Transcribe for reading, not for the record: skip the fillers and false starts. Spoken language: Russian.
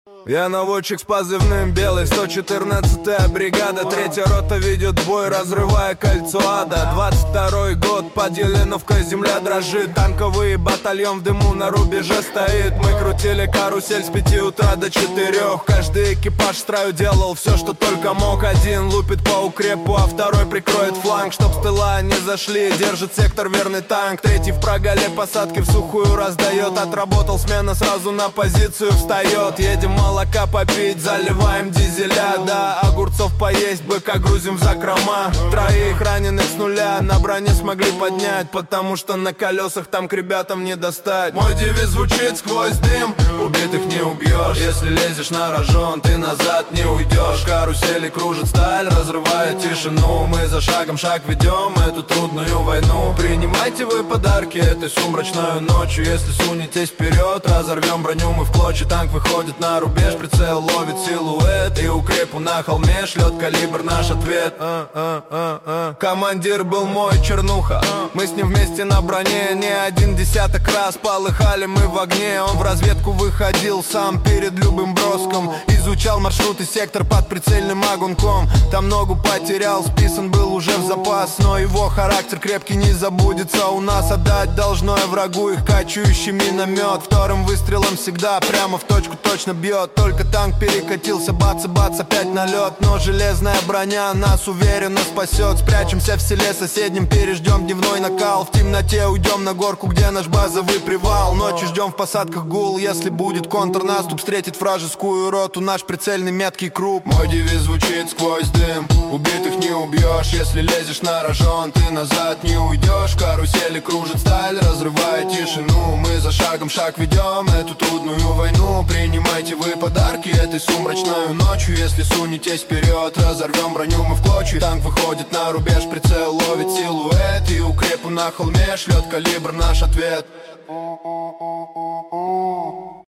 Я наводчик с позывным белый, 114-я бригада. Третья рота ведет бой, разрывая кольцо ада. 22-й год, под Еленовкой земля дрожит. Танковый батальон в дыму на рубеже стоит. Мы крутили карусель с 5 утра до 4. Каждый экипаж в строю делал все, что только мог. Один лупит по укрепу, а второй прикроет фланг, чтоб с тыла не зашли. Держит сектор верный танк. Третий в прогале посадки в сухую раздает. Отработал смена, сразу на позицию встает. Едем молока попить, заливаем дизеля. Да, огурцов поесть, быка грузим в закрома. Троих раненых с нуля на броне смогли поднять, потому что на колесах там к ребятам не достать. Мой девиз звучит сквозь дым: убитых не убьешь. Если лезешь на рожон, ты назад не уйдешь. Карусели кружит сталь, разрывая тишину. Мы за шагом шаг ведем эту трудную войну. Принимайте вы подарки этой сумрачной ночью. Если сунетесь вперед, разорвем броню мы в клочья. Танк выходит на рубеж, прицел ловит силуэт. И укрепу на холме шлет калибр наш ответ. Командир был мой чернуха, мы с ним вместе на броне не один десяток раз полыхали мы в огне. Он в разведку выходил сам перед любым броском. Изучал маршрут и сектор под прицельным огоньком. Там ногу потерял, списан был уже в запас. Но его характер крепкий не забудется у нас. Отдать должно я врагу их качающий миномет. Вторым выстрелом всегда прямо в точку точно бьет. Только танк перекатился, бац-бац, опять налет. Но железная броня нас уверенно спасет. Спрячемся в селе соседнем, переждем дневной накал. В темноте уйдем на горку, где наш базовый привал. Ночью ждем в посадках гул, если будет контрнаступ. Встретит вражескую роту наш прицельный меткий круп. Мой девиз звучит сквозь дым: убитых не убьешь. Если лезешь на рожон, ты назад не уйдешь. Карусели кружит сталь, разрывая тишину. Мы за шагом шаг ведем эту трудную войну. Принимайте вы подарки этой сумрачной ночью. Если сунетесь вперед, разорвем броню мы в клочья. Танк выходит на рубеж, прицел ловит силуэт. И укрепу на холме шлет калибр наш ответ.